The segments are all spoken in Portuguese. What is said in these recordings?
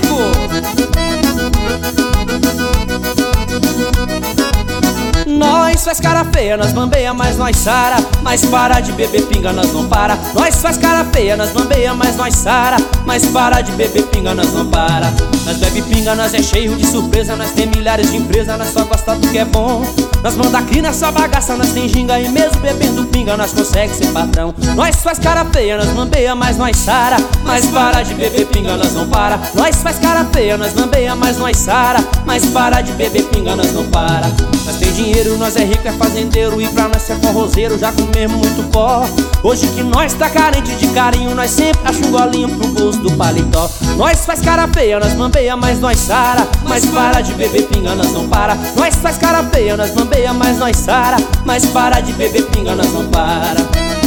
Chico! Nós faz cara feia, nós bambeia, mas nós sara. Mas para de beber pinga, nós não para. Nós faz cara feia, nós bambeia, mas nós sara. Mas para de beber pinga, nós não para. Nós bebe pinga, nós é cheio de surpresa. Nós tem milhares de empresas, nós só gosta do que é bom. Nós manda aqui nessa bagaça, nós tem ginga. E mesmo bebendo pinga, nós consegue ser patrão. Nós faz cara feia, nós bambeia, mas nós sara. Mas para de beber pinga, nós não para. Nós faz cara feia, nós bambeia, mas nós sara. Mas para de beber pinga, nós não para. Nós tem dinheiro, nós é rico, é fazendeiro. E pra nós ser forrozeiro, já comemos muito pó. Hoje que nós tá carente de carinho, nós sempre acha um golinho pro gosto do paletó. Nós faz cara feia, nós bambeia, mas nós sara. Mas para de beber pinga, nós não para. Nós faz cara feia, nós bambeia, mas nós sara. Mas para de beber pinga, nós não para.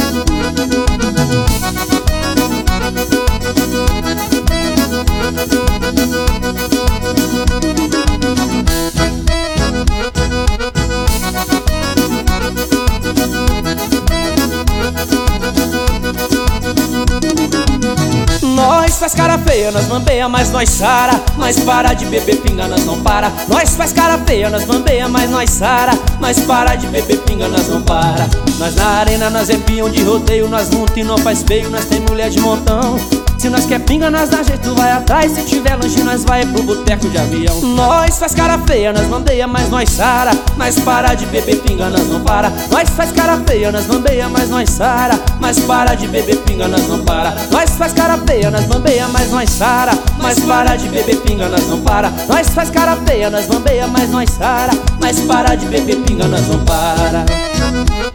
Nós faz cara feia, nós bambeia, mas nós sara. Mas para de beber pinga, nós não para. Nós faz cara feia, nós bambeia, mas nós sara. Mas para de beber pinga, nós não para. Nós na arena, nós é peão de rodeio. Nós monta e não faz feio, nós tem mulher de montão. Se nós quer pinga, nós dá jeito, vai atrás. Se tiver lanche, nós vai pro boteco de avião. Nós faz cara feia, nós bambeia, mas nós sara. Mas para de beber pinga, nós não para. Nós faz cara feia, nós bambeia, mas nós sara. Mas para de beber pinga, nós não para. Nós faz cara feia, nós bambeia, mas nós sara. Mas para de beber pinga, nós não para. Nós faz cara feia, nós bambeia, mas nós sara. Mas para de beber pinga, nós não para.